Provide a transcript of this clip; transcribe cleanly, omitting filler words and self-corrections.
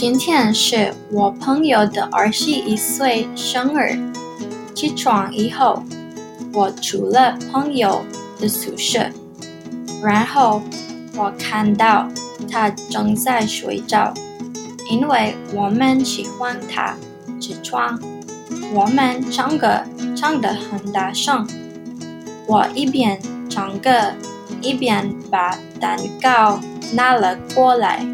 今天是我朋友的21岁生日。起床以后，我出了朋友的宿舍，然后我看到他正在睡觉，因为我们喜欢他起床。我们唱歌唱得很大声，我一边唱歌一边把蛋糕拿了过来。